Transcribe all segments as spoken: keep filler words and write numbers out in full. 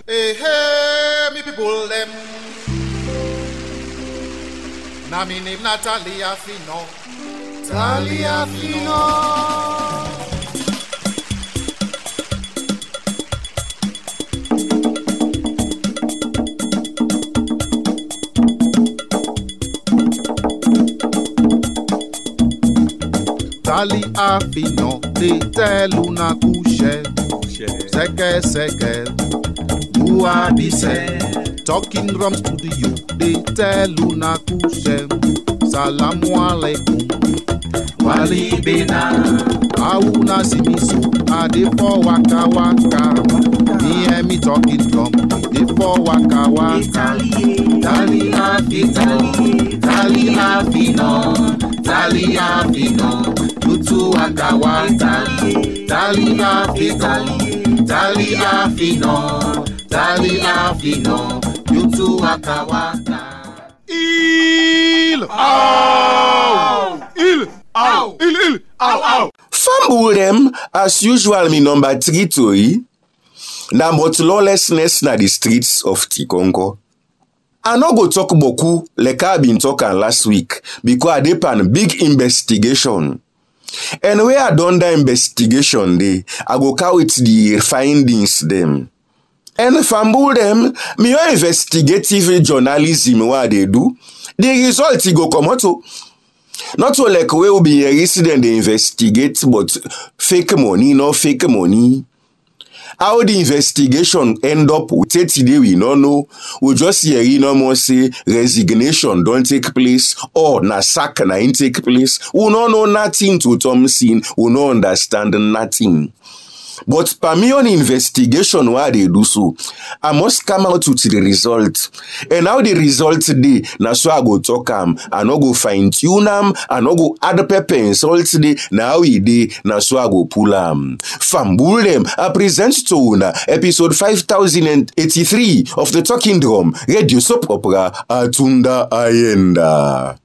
Hey, hey, me people them. Na me name Natalia Fino. Natalia Fino. Natalia Fino. Te tell una couche. Seke seke. Who are these? Talking drums to the youth. They tell una kushe. Salamu alaikum. Wali bena. Auna simiso. Ade for waka waka. Me and me talking drum. Ade for waka waka. Tali afino. Tali afino. Tali afino. Tutu waka waka. Tali afino. Tali afino. Tali afino, yutu waka waka. Il, ow, il, ow, il, il, ow, ow. Fumble them, as usual, me number three toy. Na but lawlessness na the streets of Tikonko. I no go talk boku like I been talking last week because I dey pan big investigation. And where I done the investigation dey, I go count the findings them. And fumble them, me your investigative journalism what they do, the result go come out. Not so like we will be a resident they investigate, but fake money, no fake money. How the investigation end up with it today, we don't know. We just hear you no more say resignation don't take place or na sack na in take place. We don't know nothing to Thompson. We don't understand nothing. But per me on investigation why they do so, I must come out with the result. And how the result dey, na so I go talk am, I no go fine tune am, I no go add pepper and salt dey, na how e dey, na so I go pull am. Fambul them, I present to una episode five thousand eighty-three of the Talking Drum, radio soap opera Atunda Ayenda.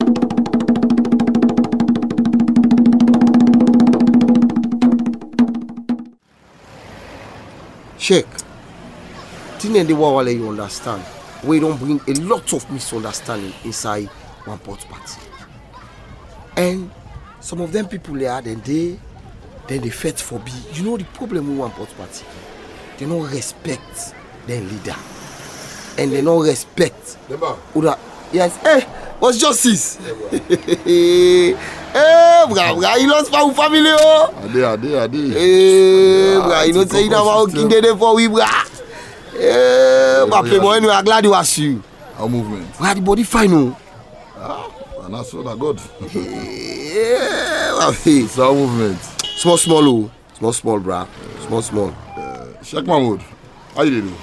Check. Thing and the war you understand. We don't bring a lot of misunderstanding inside one pot party. And some of them people there, then they then they fight for be. You know the problem with one pot party? They don't respect their leader. And they don't respect Uda. Yes, hey, what's justice? Hey, bra, bra, you lost my family, oh. Ade, ade, ade. Hey, bra, you know say you never working there for we, bra. Hey, my play boy, I'm glad you was you. Our movement. Why the body fine, oh? Ah, and that's all that God. Yeah, my face. It's our movement. Small, small, oh. Small, small, bra. Small, small. Uh, Sheikh Mahmoud, how you doing?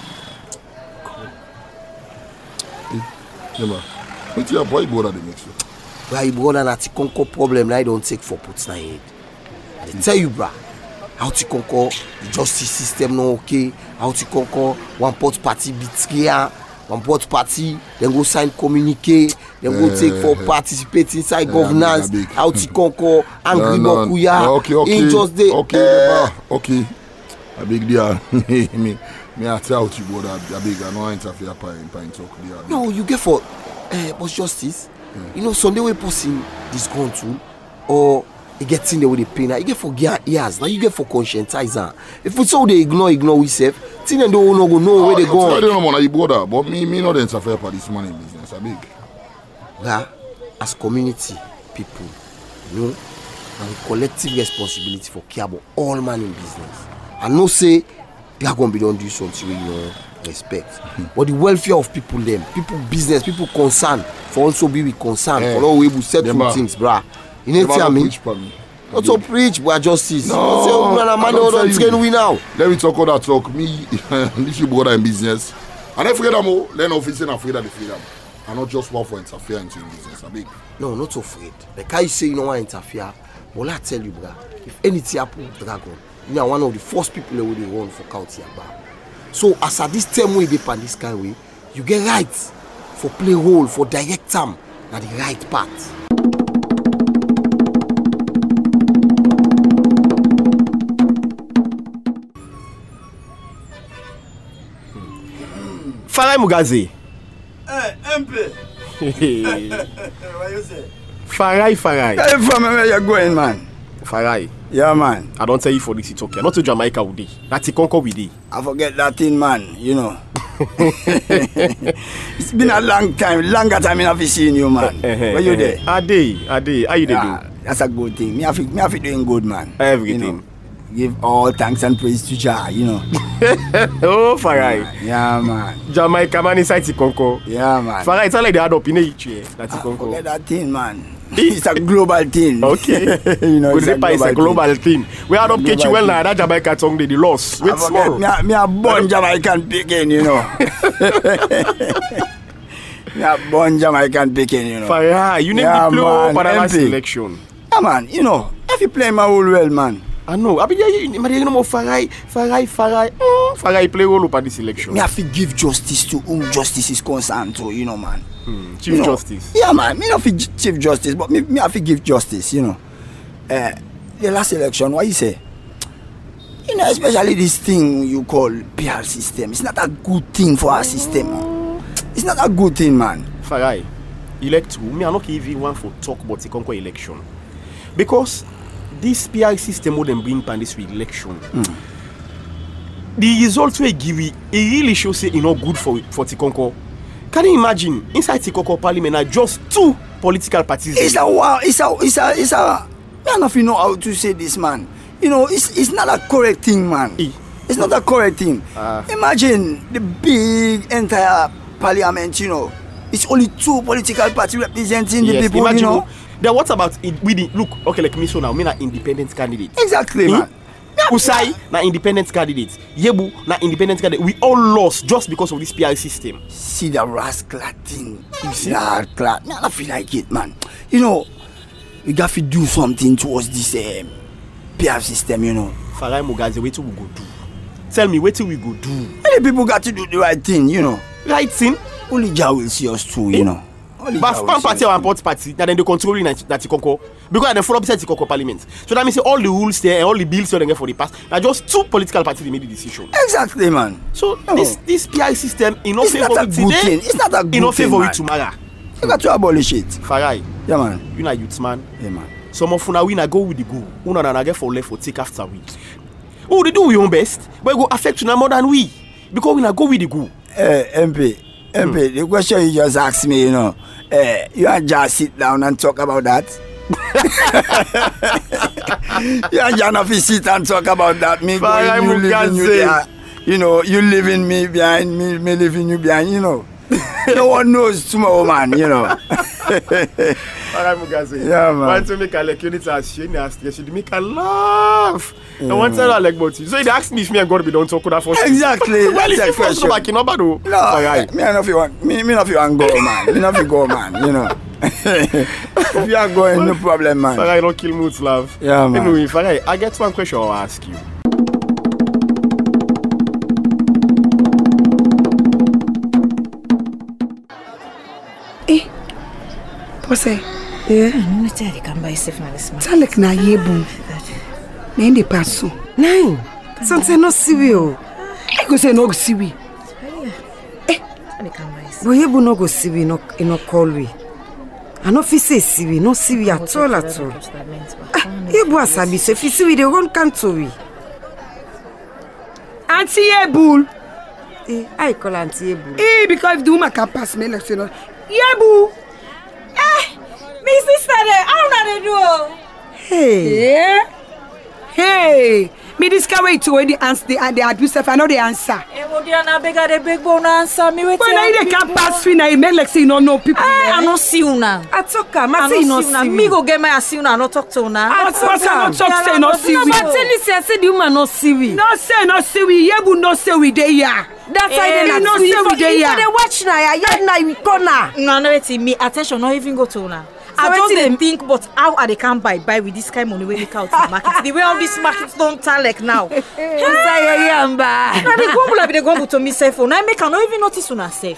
Yeah, man. What's your boy brother they make sure? Bra, brother, na Tikonko problem I don't take for put na head. I dey tell you, bra. How Tikonko, the justice system no okay. How Tikonko, one pot party betray, one pot party, then go sign communique, then go uh, take for participate inside uh, governance. How Tikonko, angry no, no. Mokuya, okay, okay, in just the okay, uh, okay. A big deal. me, me I tell you, brother, a big. I know I interfere by by talk there. No, you get for, uh, but justice. Yeah. You know, Sunday we person this control or you get in there with the pain. You get for years. Now you get for conscientizer. If it's so they ignore, ignore we self. Thing and don't know go know where they go. I don't know, man. You brother, but me, me not interfere by this money business. A big. Yeah, as community people, you know, and collective responsibility for care about all man in business. I know say they are gonna be done do something with you know, respect. Mm-hmm. But the welfare of people, them, people business, people concerned, for also be with concern, yeah. For all we will settle things, brah. You know what I mean? Not to preach, but justice. No, say, man, man, don't train we now. Let me talk all that talk. Me, this you brother in business. And I forget them all. Learn office and afraid of the freedom. I'm not just one for interference in business. I big. No, not afraid. Like I say, you don't want to interfere. But I tell you, brah, if anything happens, dragon. You are one of the first people that will run for county Aba. So as at this time way they pan this kind of way, you get right for play role, for direct time, at the right path. Farai Mugazi. Eh, M P. What you say? Farai, Farai. Hey, from where you going, man? Farai. Yeah, man. I don't tell you for this talk. Not to Jamaica with it. That's Conco with it. I forget that thing, man. You know. It's been a long time, longer time I have seen you, man. Where you there? Ade, Ade, how you Yeah, do? that's a good thing. Me have, me have doing good, man. Everything. You know, give all thanks and praise to Jah, you know. Oh, Farai. Yeah, man. Jamaica man inside Conco. Yeah, man. Farai, it's not like they had up in each year. That's I Conco. forget that thing, man. It's a global thing. Okay. You know, it's, it's a global thing. thing. We had up catch you well now. That Jamaica song they the loss. Wait small. Me, me a born Jamaican picking, you know. Me a born Jamaican picking, you know. Farai, you need Yeah, to play man, for the last M P. election. Yeah, man. You know, if you play my whole well, man. I know. I mean, yeah, you know more Farai, Farai, Farai. Mm, Farai play all over this election. Me have to give justice to whom justice is concerned to, you know, man. Hmm. Chief You know, Justice. Yeah, man. Me not fi gi- Chief Justice, but me, me have to give justice, you know. Uh, the last election, what you say? You know, especially this thing you call P R system. It's not a good thing for our system. Man. It's not a good thing, man. Farai, elect who? Me, I not even want for talk about the Conco election. Because this P R system would bring pan this election. Mm. The results we give it, it really shows say it not good for for Tikonko. Can you imagine inside Tikonko Parliament are just two political parties? It's a wow. It's a. It's a. It's a. Me I don't know know how to say this, man. You know, it's it's not a correct thing, man. Eh. It's not a correct thing. Ah. Imagine the big entire parliament. You know, it's only two political parties representing the Yes, people. imagine. You know. Then what about it? We the, look okay like me so now. Me na independent candidate. Exactly, Hmm? man. Usai na independent candidate. Yebu na independent candidate. We all lost just because of this P R system. See the rascal thing. You see? Nah, clad. Nah, I feel like it, man. You know, we got to do something towards this um, P R system. You know, Farai Mugazi, what we go do? Tell me what we go do? many people got to do the right thing. You know, Right thing. only Jah will see us through. You know. Only But Jah will one see party us or one party that then they control in that Tikonko because they follow beside Tikonko Parliament. So that means all the rules there and all the bills they get for the past. Now just two political parties they made the decision. Exactly, man. So No. this this P I system in no It's favor not a it good today. thing. It's not a good in no thing, favor man. it tomorrow. You got to abolish it. Farai, Yeah, man. you na youth man. Yeah, man. Some of una we na go with the go. Una na get for left for take after we. Oh, they do we own best, but it go affect you more than we because we na go with the go. Eh, M P, M P, the question you just asked me, you know, eh, you and just sit down and talk about that. You and John have to sit and talk about that. Me Farai going, you living you Mugazi. behind. You know, you leaving me behind, me, me leaving you behind, you know. No one knows tomorrow, man, you know. Farai Mugazi. Yeah, man. Want to make a like unit as she nasty, she make a laugh. I want to tell her like about you. So they asked me if me and God be don't talk that first. Exactly. Well, if That's you the first go question. back, you know, but no. No, Farai. me I know if you want, me, me know if you want go, man. Me know if you go, man, you know. If you are going, no problem, man. Farai, don't kill moods, love. Yeah, man. Anyway, Farai, I get one question I'll ask you. Eh, Pose, Yeah, no tell you can buy safe na this man. talek na yebu. Na inde paso. Nine. Something no siwi o. I go say no go siwi. I can buy safe. But yebu no go siwi no no call we. I no fit say siwi, no siwi at all at all. Yebu asabi so fi siwi dey run canto we. Auntie Yebu. Eh, I call auntie yebu. Eh, because if the woman can pass me like you know. Yebu. Me sister there, how na dey do? Hey. Yeah. Hey. Me discover to when the answer the, the abuse if I know the answer. E mo dia na beg the big bone answer me wetin. When I they can pass me now, it make like say you don't know people. I no see una. I talk am, I I say you no see una. see Me go get my see una no talk to una. I What's what's not talk say no see No, we. but tell you say I say the woman no see we. No say no see we. Yebu no say we dey here. That's why Eh, they you not no see say we we. dey If here. they watch na ya, ya na we corner. No, no, wait, me attention not even go to una. I wetin just dey- dey think, but how are they can buy buy with this kind of money when they count the market? The way all these markets don't tell like now. Say yeah yamba. Now they go like they go to me cell phone. I make I not even notice una safe.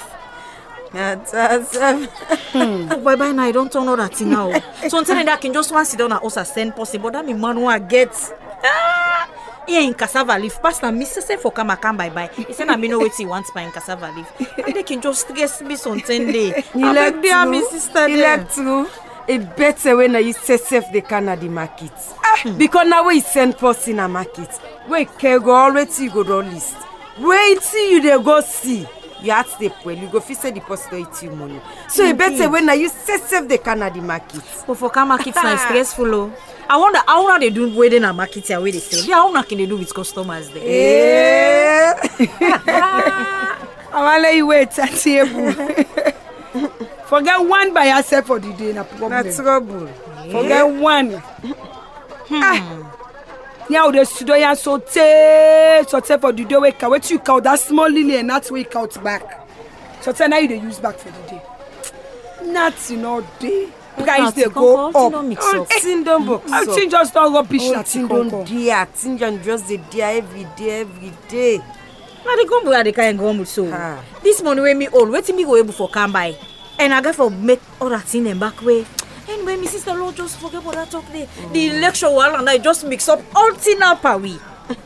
Oh, bye bye now. I don't turn all that thing now. So until then, I can just want sit down and also send possible. That me man who I get. Ah, here in cassava leaf. Pastor, me say for come come bye bye. He said, I me know what he wants by in cassava leaf. And they can just stress me something day. You like dear me sister. You like to. It better when you say safe the Canada market. Ah, because now we send post in a market. We can go already you go down list. Wait till you they go see. You ask the well, you go fix the deposit it you money. So it better when you say safe the Canada market. But for Canada market now stressful. Oh. I wonder how now they do wedding and market here where they sell. Yeah, how now can they do with customers there? Eh. I want let you wait at table. Forget one by yourself for the day, no problem. That's trouble. Forget one. Hmm. Ah. Now the studio so take so take for the day wake what you count that small lily and that's wake out back. So now you they use back for the day. Nothing all day. Guys they go up. Tin don't box. I think just don't rubbish that tin don't dear. Tin just the dear every day every day. Now they come where they can go so. This money when me all waiting me go able for come by. And I got for make all that thing and back way. Anyway, my sister Lord just forget what I talk there. Mm. The election while and I just mix up all thing up a we.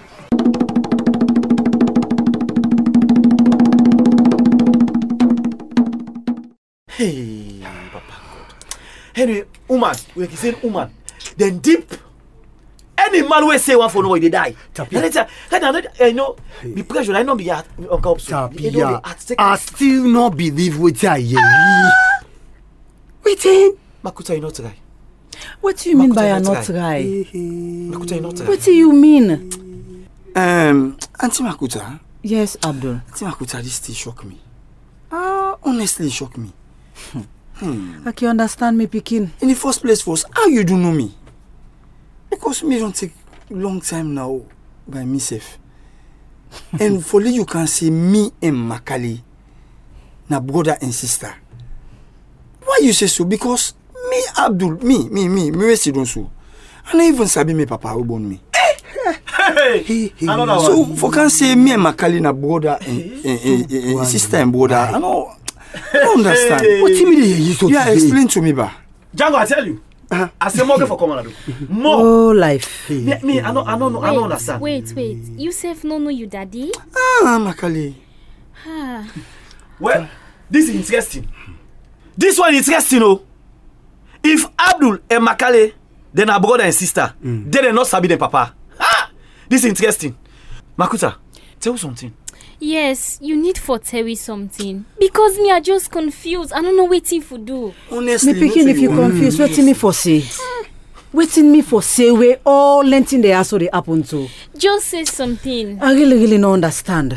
Hey, Papa God. Anyway, woman, we can say woman. Then deep. Any man will say one for no they die. Tapia. I know the pressure I know be at Uncle Tapia. I still not believe what I hear. Waiting. Makuta, you not right. What do you mean by I'm not right? Makuta, you not right. What do you mean? Um, Auntie Makuta. Yes, Abdul. Auntie Makuta, this still shock me. Ah, uh, honestly, shock me. hmm. I can understand me, Pekin. In the first place, first, how you do know me? Because me don't take long time now by myself. And for you can say me and Makali, na brother and sister. Why you say so? Because me, Abdul, me, me, me, me, me, don't so. And I even sabi me papa who born me. Hey, hey, hey. So for can say me and Makali na brother and, and, and, and, and sister and brother. I know. I don't understand. Hey. What do you mean you so Yeah, explain to me, ba. Django, I tell you. Uh-huh. I say more for common ado. More. Oh, life. Me, me, I don't, I don't know, I don't understand. Wait, wait. Yusuf no know you, daddy? Ah, Makali. Ah. Well, this is interesting. This one is interesting, oh. If Abdul and Makale, then our brother and sister, mm. they are not sabi them papa. Ah, this is interesting. Makuta, tell me something. Yes, you need for tell me something. Because me are just confused. I don't know what to do. Honestly, me picking if you confused, mm. waiting me for say. Waiting me for say where all lentin they are so they happen to. Just say something. I really, really don't understand.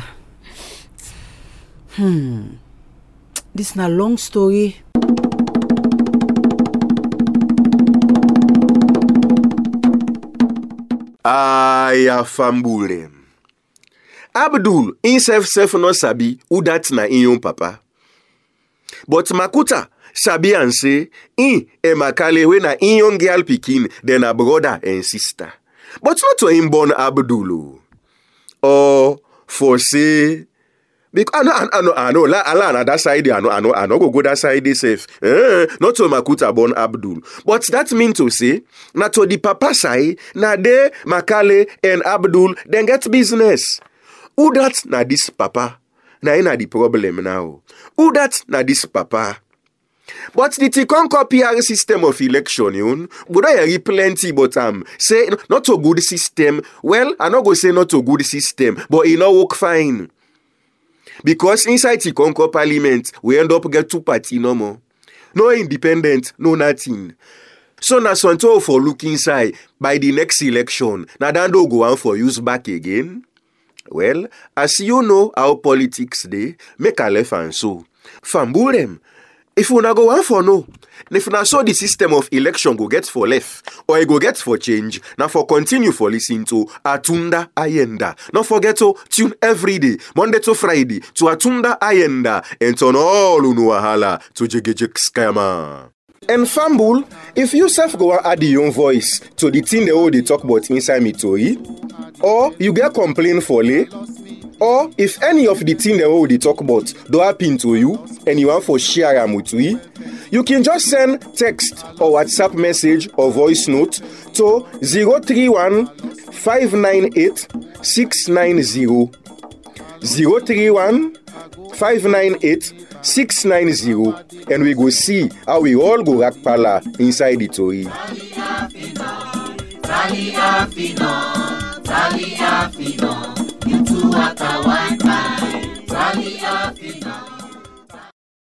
Hmm. This is a long story. Aya fambule. Abdul, in self self no sabi who that na in yon papa. But Makuta sabi and say in e Makale we na in yon girl pikin then a brother and sister. But not to him born Abdul. Or for say because I know I know I know la ala na that side I know I know I know go go that side safe. Eh, not to Makuta born Abdul. But that mean to say na to the papa side na de Makale and Abdul then get business. Who that na this papa? Na ina the problem now. Who that na this papa? But the Tikonko P R system of election, you would I hear plenty, but um say not a good system. Well, I not go say not a good system, but it not work fine. Because inside the Tikonko Parliament, we end up get two party no more. No independent, no nothing. So na sonto for look inside by the next election. Na dando go on for use back again. Well, as you know how politics dey, make a left and so. Famburem, if you na go on for no, if na so the system of election go get for left, or it go get for change, na for continue for listen to Atunda Ayenda. Don't forget to tune every day, Monday to Friday, to Atunda Ayenda, and turn all unuahala to Jegejek Skama. And Fambul, if you self go and add your own voice to the thing they all they talk about inside me to or you get complaint for lay, Or if any of the things that we dey talk about do happen to you and you want for share am with we, you can just send text or WhatsApp message or voice note to zero three one five nine eight six nine zero zero three one five nine eight six nine zero and we go see how we all go rack pala inside the tori. Tali Afino, Tali Afino, you two at a one time. Tali Afino.